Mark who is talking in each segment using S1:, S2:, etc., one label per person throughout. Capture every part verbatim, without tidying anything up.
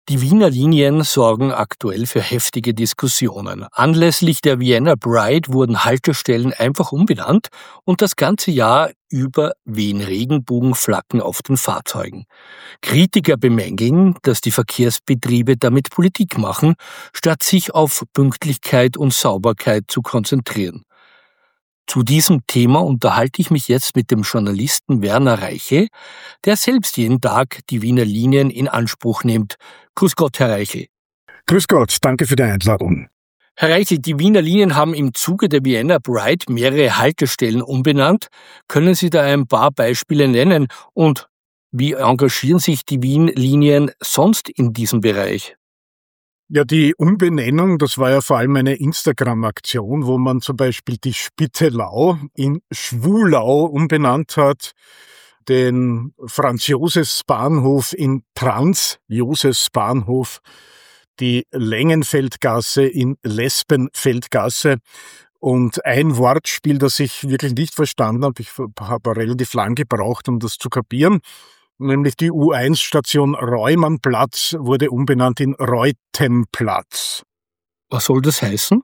S1: Die Wiener Linien sorgen aktuell für heftige Diskussionen. Anlässlich der Vienna Pride wurden Haltestellen einfach umbenannt und das ganze Jahr über wehen Regenbogenflaggen auf den Fahrzeugen. Kritiker bemängeln, dass die Verkehrsbetriebe damit Politik machen, statt sich auf Pünktlichkeit und Sauberkeit zu konzentrieren. Zu diesem Thema unterhalte ich mich jetzt mit dem Journalisten Werner Reiche, der selbst jeden Tag die Wiener Linien in Anspruch nimmt. Grüß Gott, Herr Reiche.
S2: Grüß Gott, danke für die Einladung.
S1: Herr Reiche, die Wiener Linien haben im Zuge der Vienna Pride mehrere Haltestellen umbenannt. Können Sie da ein paar Beispiele nennen? Und wie engagieren sich die Wien-Linien sonst in diesem Bereich?
S2: Ja, die Umbenennung, das war ja vor allem eine Instagram-Aktion, wo man zum Beispiel die Spittelau in Schwulau umbenannt hat, den Franz-Josefs-Bahnhof in Trans-Josefs-Bahnhof, die Längenfeldgasse in Lesbenfeldgasse. Und ein Wortspiel, das ich wirklich nicht verstanden habe, ich habe relativ lang gebraucht, um das zu kapieren, nämlich die U eins Station Reumannplatz wurde umbenannt in Reutenplatz.
S1: Was soll das heißen?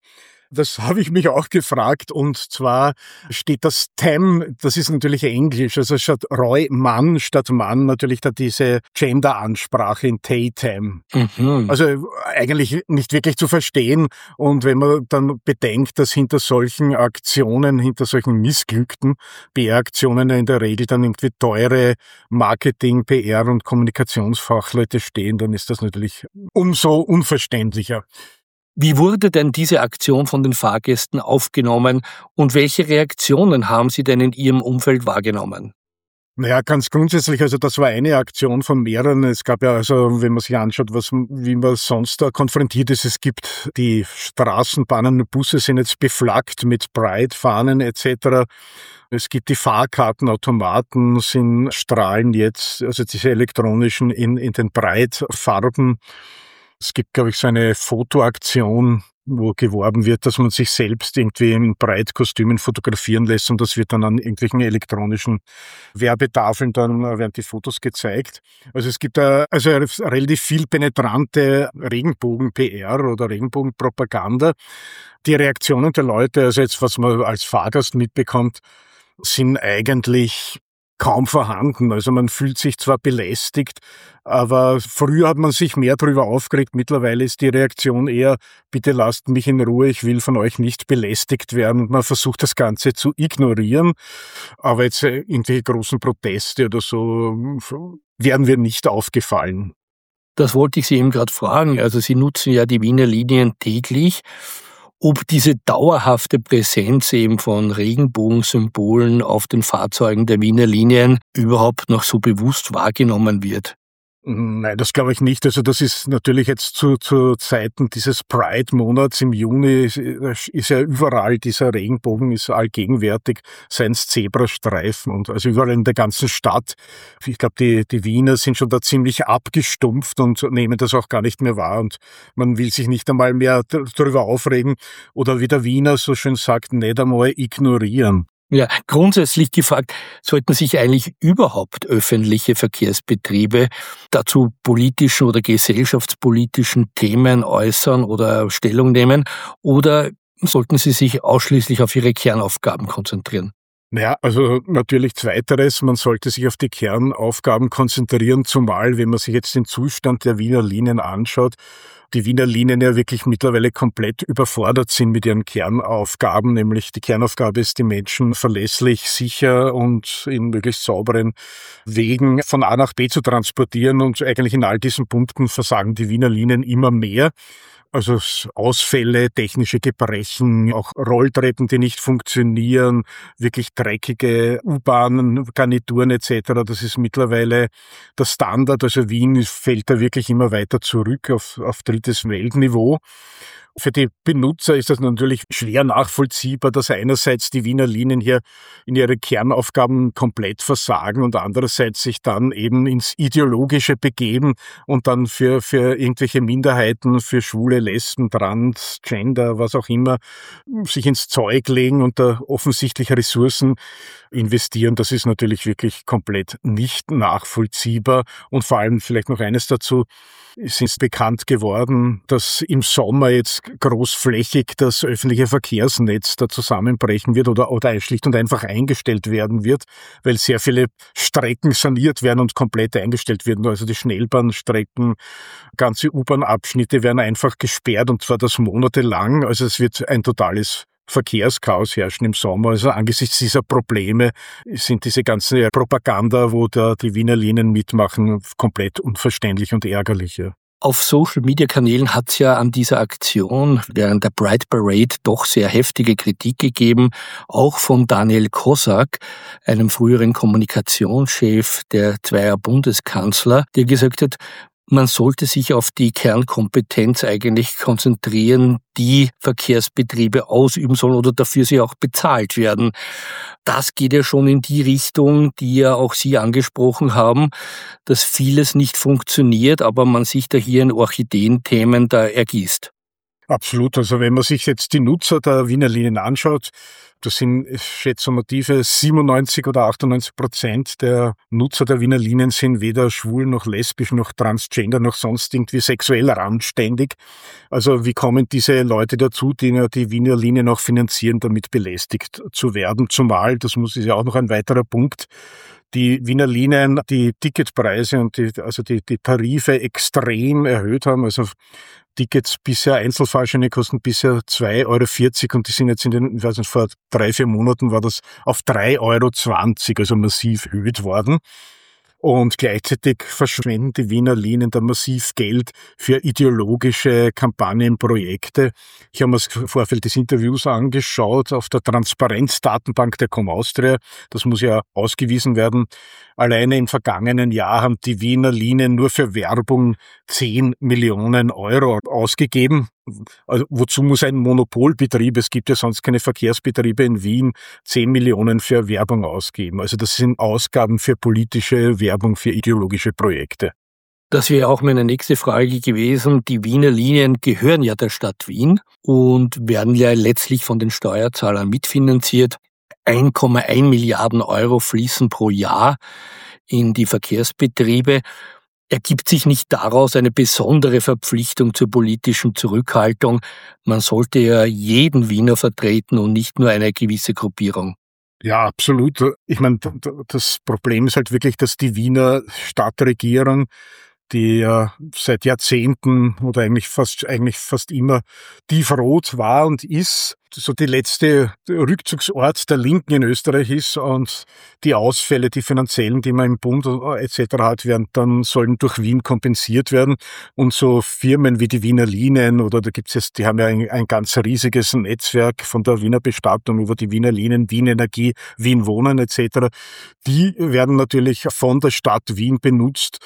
S2: Das habe ich mich auch gefragt, und zwar steht das Tem, das ist natürlich Englisch, also statt Roy Mann statt Mann natürlich da diese Gender-Ansprache in They-Tem. Mhm. Also eigentlich nicht wirklich zu verstehen, und wenn man dann bedenkt, dass hinter solchen Aktionen, hinter solchen missglückten P R-Aktionen in der Regel dann irgendwie teure Marketing-, P R- und Kommunikationsfachleute stehen, dann ist das natürlich umso unverständlicher.
S1: Wie wurde denn diese Aktion von den Fahrgästen aufgenommen und welche Reaktionen haben Sie denn in Ihrem Umfeld wahrgenommen?
S2: Naja, ganz grundsätzlich, also das war eine Aktion von mehreren. Es gab ja, also wenn man sich anschaut, was, wie man sonst da konfrontiert ist, es gibt die Straßenbahnen und Busse sind jetzt beflaggt mit Pride-Fahnen et cetera. Es gibt die Fahrkartenautomaten, sind strahlen jetzt, also diese elektronischen in, in den Pride-Farben. Es gibt, glaube ich, so eine Fotoaktion, wo geworben wird, dass man sich selbst irgendwie in Breitkostümen fotografieren lässt, und das wird dann an irgendwelchen elektronischen Werbetafeln, dann werden die Fotos gezeigt. Also es gibt da also relativ viel penetrante Regenbogen-P R oder Regenbogenpropaganda. Die Reaktionen der Leute, also jetzt was man als Fahrgast mitbekommt, sind eigentlich kaum vorhanden. Also man fühlt sich zwar belästigt, aber früher hat man sich mehr darüber aufgeregt. Mittlerweile ist die Reaktion eher, bitte lasst mich in Ruhe, ich will von euch nicht belästigt werden. Und man versucht das Ganze zu ignorieren. Aber jetzt irgendwelche großen Proteste oder so werden wir nicht aufgefallen.
S1: Das wollte ich Sie eben gerade fragen. Also Sie nutzen ja die Wiener Linien täglich. Ob diese dauerhafte Präsenz eben von Regenbogensymbolen auf den Fahrzeugen der Wiener Linien überhaupt noch so bewusst wahrgenommen wird?
S2: Nein, das glaube ich nicht. Also das ist natürlich jetzt zu, zu Zeiten dieses Pride-Monats im Juni ist, ist ja überall dieser Regenbogen ist allgegenwärtig, seien es Zebrastreifen und also überall in der ganzen Stadt. Ich glaube, die, die Wiener sind schon da ziemlich abgestumpft und nehmen das auch gar nicht mehr wahr, und man will sich nicht einmal mehr darüber aufregen oder wie der Wiener so schön sagt, nicht einmal ignorieren.
S1: Ja, grundsätzlich gefragt, sollten sich eigentlich überhaupt öffentliche Verkehrsbetriebe dazu politischen oder gesellschaftspolitischen Themen äußern oder Stellung nehmen, oder sollten sie sich ausschließlich auf ihre Kernaufgaben konzentrieren?
S2: Naja, also natürlich Zweiteres, man sollte sich auf die Kernaufgaben konzentrieren, zumal wenn man sich jetzt den Zustand der Wiener Linien anschaut, die Wiener Linien ja wirklich mittlerweile komplett überfordert sind mit ihren Kernaufgaben, nämlich die Kernaufgabe ist, die Menschen verlässlich, sicher und in möglichst sauberen Wegen von A nach B zu transportieren, und eigentlich in all diesen Punkten versagen die Wiener Linien immer mehr. Also Ausfälle, technische Gebrechen, auch Rolltreppen, die nicht funktionieren, wirklich dreckige U-Bahnen, Garnituren et cetera. Das ist mittlerweile der Standard. Also Wien fällt da wirklich immer weiter zurück auf, auf drittes Weltniveau. Für die Benutzer ist das natürlich schwer nachvollziehbar, dass einerseits die Wiener Linien hier in ihre Kernaufgaben komplett versagen und andererseits sich dann eben ins Ideologische begeben und dann für, für irgendwelche Minderheiten, für Schwule, Lesben, Trans, Gender, was auch immer, sich ins Zeug legen und da offensichtlich Ressourcen investieren. Das ist natürlich wirklich komplett nicht nachvollziehbar. Und vor allem vielleicht noch eines dazu: Es ist bekannt geworden, dass im Sommer jetzt großflächig das öffentliche Verkehrsnetz da zusammenbrechen wird oder, oder schlicht und einfach eingestellt werden wird, weil sehr viele Strecken saniert werden und komplett eingestellt werden. Also die Schnellbahnstrecken, ganze U-Bahn-Abschnitte werden einfach gesperrt und zwar das monatelang. Also es wird ein totales Verkehrschaos herrschen im Sommer. Also angesichts dieser Probleme sind diese ganze Propaganda, wo da die Wiener Linien mitmachen, komplett unverständlich und ärgerlich. Ja.
S1: Auf Social-Media-Kanälen hat es ja an dieser Aktion während der Pride Parade doch sehr heftige Kritik gegeben, auch von Daniel Kossak, einem früheren Kommunikationschef der zweier Bundeskanzler, der gesagt hat, man sollte sich auf die Kernkompetenz eigentlich konzentrieren, die Verkehrsbetriebe ausüben sollen oder dafür sie auch bezahlt werden. Das geht ja schon in die Richtung, die ja auch Sie angesprochen haben, dass vieles nicht funktioniert, aber man sich da hier in Orchideenthemen da ergießt.
S2: Absolut. Also wenn man sich jetzt die Nutzer der Wiener Linien anschaut, das sind schätzumative siebenundneunzig oder achtundneunzig Prozent der Nutzer der Wiener Linien sind weder schwul noch lesbisch noch transgender noch sonst irgendwie sexuell randständig. Also wie kommen diese Leute dazu, die die Wiener Linien auch finanzieren, damit belästigt zu werden? Zumal, das muss ist ja auch noch ein weiterer Punkt, die Wiener Linien die Ticketpreise und die, also die, die Tarife extrem erhöht haben. Also Tickets bisher, Einzelfahrscheine kosten bisher zwei Euro vierzig und die sind jetzt in den, ich weiß nicht, vor drei, vier Monaten war das auf drei Euro zwanzig, also massiv erhöht worden. Und gleichzeitig verschwenden die Wiener Linien da massiv Geld für ideologische Kampagnenprojekte. Ich habe mir das im Vorfeld des Interviews angeschaut auf der Transparenzdatenbank der Com Austria. Das muss ja ausgewiesen werden. Alleine im vergangenen Jahr haben die Wiener Linien nur für Werbung zehn Millionen Euro ausgegeben. Also, wozu muss ein Monopolbetrieb, es gibt ja sonst keine Verkehrsbetriebe in Wien, zehn Millionen für Werbung ausgeben. Also das sind Ausgaben für politische Werbung, für ideologische Projekte.
S1: Das wäre auch meine nächste Frage gewesen. Die Wiener Linien gehören ja der Stadt Wien und werden ja letztlich von den Steuerzahlern mitfinanziert. eins Komma eins Milliarden Euro fließen pro Jahr in die Verkehrsbetriebe. Ergibt sich nicht daraus eine besondere Verpflichtung zur politischen Zurückhaltung? Man sollte ja jeden Wiener vertreten und nicht nur eine gewisse Gruppierung.
S2: Ja, absolut. Ich meine, das Problem ist halt wirklich, dass die Wiener Stadtregierung, die ja seit Jahrzehnten oder eigentlich fast eigentlich fast immer tiefrot war und ist, so die letzte Rückzugsort der Linken in Österreich ist und die Ausfälle, die finanziellen, die man im Bund et cetera hat, werden dann sollen durch Wien kompensiert werden und so Firmen wie die Wiener Linien oder da gibt's jetzt, die haben ja ein, ein ganz riesiges Netzwerk von der Wiener Bestattung über die Wiener Linien, Wien Energie, Wien Wohnen et cetera. Die werden natürlich von der Stadt Wien benutzt,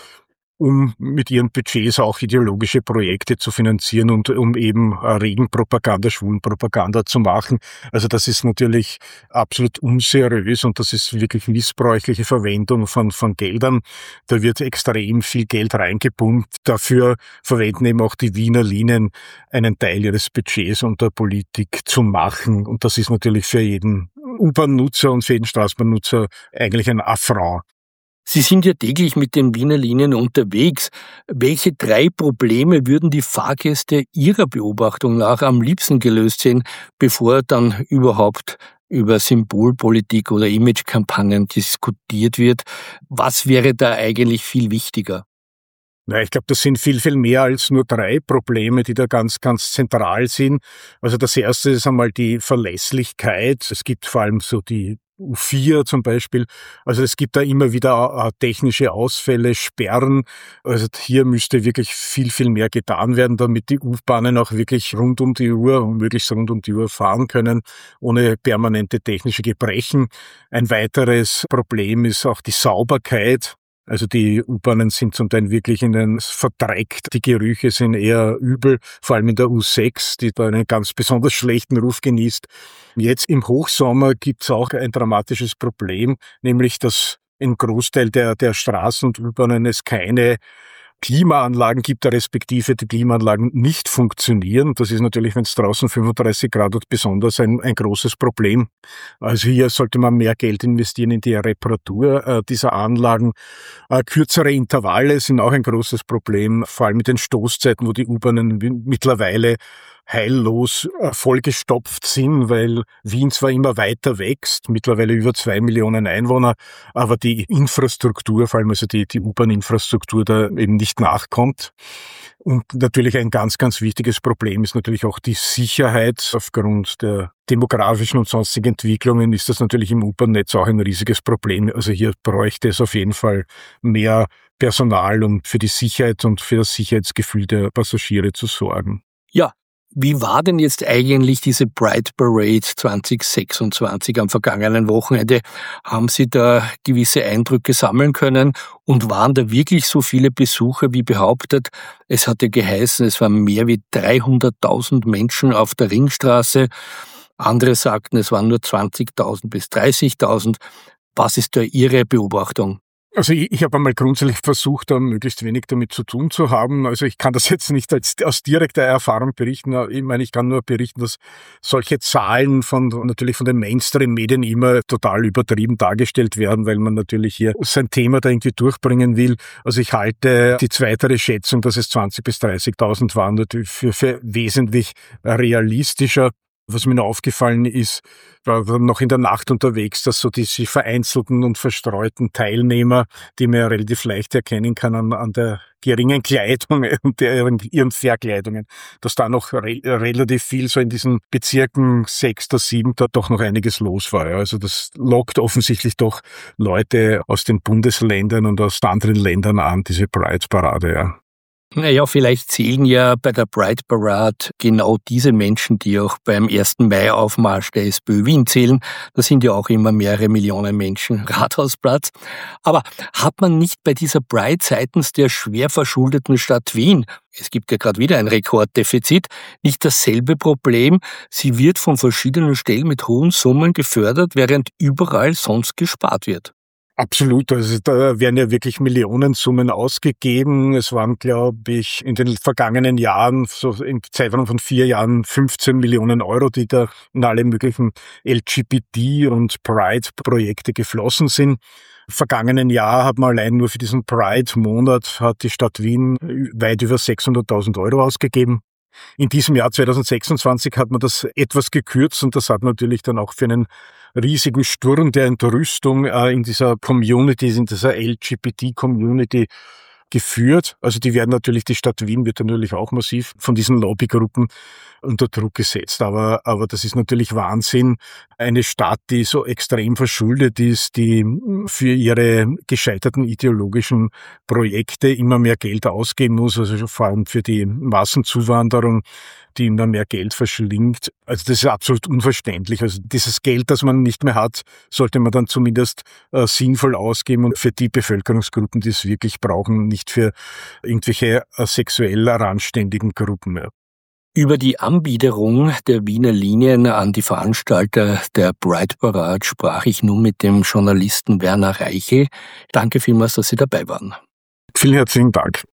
S2: um mit ihren Budgets auch ideologische Projekte zu finanzieren und um eben Regenpropaganda, Schwulenpropaganda zu machen. Also das ist natürlich absolut unseriös und das ist wirklich missbräuchliche Verwendung von, von Geldern. Da wird extrem viel Geld reingepumpt. Dafür verwenden eben auch die Wiener Linien einen Teil ihres Budgets, um der Politik zu machen. Und das ist natürlich für jeden U-Bahn-Nutzer und für jeden Straßenbahnnutzer eigentlich ein Affront.
S1: Sie sind ja täglich mit den Wiener Linien unterwegs. Welche drei Probleme würden die Fahrgäste Ihrer Beobachtung nach am liebsten gelöst sehen, bevor dann überhaupt über Symbolpolitik oder Imagekampagnen diskutiert wird? Was wäre da eigentlich viel wichtiger?
S2: Na, ich glaube, das sind viel, viel mehr als nur drei Probleme, die da ganz, ganz zentral sind. Also das erste ist einmal die Verlässlichkeit. Es gibt vor allem so die U vier zum Beispiel. Also es gibt da immer wieder technische Ausfälle, Sperren. Also hier müsste wirklich viel, viel mehr getan werden, damit die U-Bahnen auch wirklich rund um die Uhr und möglichst rund um die Uhr fahren können, ohne permanente technische Gebrechen. Ein weiteres Problem ist auch die Sauberkeit. Also die U-Bahnen sind zum Teil wirklich in den verdreckt. Die Gerüche sind eher übel, vor allem in der U sechs, die da einen ganz besonders schlechten Ruf genießt. Jetzt im Hochsommer gibt's auch ein dramatisches Problem, nämlich dass im Großteil der, der Straßen und U-Bahnen es keine Klimaanlagen gibt, respektive die Klimaanlagen nicht funktionieren. Das ist natürlich, wenn es draußen fünfunddreißig Grad hat, besonders ein, ein großes Problem. Also hier sollte man mehr Geld investieren in die Reparatur äh, dieser Anlagen. Äh, kürzere Intervalle sind auch ein großes Problem, vor allem mit den Stoßzeiten, wo die U-Bahnen mittlerweile heillos äh, vollgestopft sind, weil Wien zwar immer weiter wächst, mittlerweile über zwei Millionen Einwohner, aber die Infrastruktur, vor allem also die, die U-Bahn-Infrastruktur da eben nicht nachkommt. Und natürlich ein ganz, ganz wichtiges Problem ist natürlich auch die Sicherheit. Aufgrund der demografischen und sonstigen Entwicklungen ist das natürlich im U-Bahn-Netz auch ein riesiges Problem. Also hier bräuchte es auf jeden Fall mehr Personal, um für die Sicherheit und für das Sicherheitsgefühl der Passagiere zu sorgen.
S1: Ja. Wie war denn jetzt eigentlich diese Pride Parade zwanzig sechsundzwanzig am vergangenen Wochenende? Haben Sie da gewisse Eindrücke sammeln können? Und waren da wirklich so viele Besucher wie behauptet? Es hatte geheißen, es waren mehr wie dreihunderttausend Menschen auf der Ringstraße. Andere sagten, es waren nur zwanzigtausend bis dreißigtausend. Was ist da Ihre Beobachtung?
S2: Also ich, ich habe einmal grundsätzlich versucht, da möglichst wenig damit zu tun zu haben. Also ich kann das jetzt nicht als, aus direkter Erfahrung berichten. Ich meine, ich kann nur berichten, dass solche Zahlen von natürlich von den Mainstream-Medien immer total übertrieben dargestellt werden, weil man natürlich hier sein Thema da irgendwie durchbringen will. Also ich halte die zweitere Schätzung, dass es zwanzigtausend bis dreißigtausend waren, natürlich für, für wesentlich realistischer. Was mir noch aufgefallen ist, war noch in der Nacht unterwegs, dass so diese vereinzelten und verstreuten Teilnehmer, die man ja relativ leicht erkennen kann an, an der geringen Kleidung und der, ihren Verkleidungen, dass da noch re- relativ viel so in diesen Bezirken sechster, siebter doch noch einiges los war. Also das lockt offensichtlich doch Leute aus den Bundesländern und aus anderen Ländern an, diese Pride-Parade, ja.
S1: Naja, vielleicht zählen ja bei der Pride Parade genau diese Menschen, die auch beim ersten Mai-Aufmarsch der SPÖ Wien zählen. Da sind ja auch immer mehrere Millionen Menschen Rathausplatz. Aber hat man nicht bei dieser Pride seitens der schwer verschuldeten Stadt Wien, es gibt ja gerade wieder ein Rekorddefizit, nicht dasselbe Problem? Sie wird von verschiedenen Stellen mit hohen Summen gefördert, während überall sonst gespart wird.
S2: Absolut, also da werden ja wirklich Millionensummen ausgegeben. Es waren, glaube ich, in den vergangenen Jahren, so im Zeitraum von vier Jahren, fünfzehn Millionen Euro, die da in alle möglichen L G B T- und Pride-Projekte geflossen sind. Im vergangenen Jahr hat man allein nur für diesen Pride-Monat hat die Stadt Wien weit über sechshunderttausend Euro ausgegeben. In diesem Jahr zwanzig sechsundzwanzig hat man das etwas gekürzt und das hat natürlich dann auch für einen riesigen Sturm der Entrüstung äh, in dieser Community, in dieser L G B T-Community geführt. Also die werden natürlich, die Stadt Wien wird natürlich auch massiv von diesen Lobbygruppen unter Druck gesetzt. Aber, aber das ist natürlich Wahnsinn. Eine Stadt, die so extrem verschuldet ist, die für ihre gescheiterten ideologischen Projekte immer mehr Geld ausgeben muss, also vor allem für die Massenzuwanderung, die immer mehr Geld verschlingt. Also das ist absolut unverständlich. Also dieses Geld, das man nicht mehr hat, sollte man dann zumindest äh, sinnvoll ausgeben und für die Bevölkerungsgruppen, die es wirklich brauchen, nicht für irgendwelche äh, sexuell randständigen Gruppen mehr.
S1: Über die Anbiederung der Wiener Linien an die Veranstalter der Pride Parade sprach ich nun mit dem Journalisten Werner Reichel. Danke vielmals, dass Sie dabei waren.
S2: Vielen herzlichen Dank.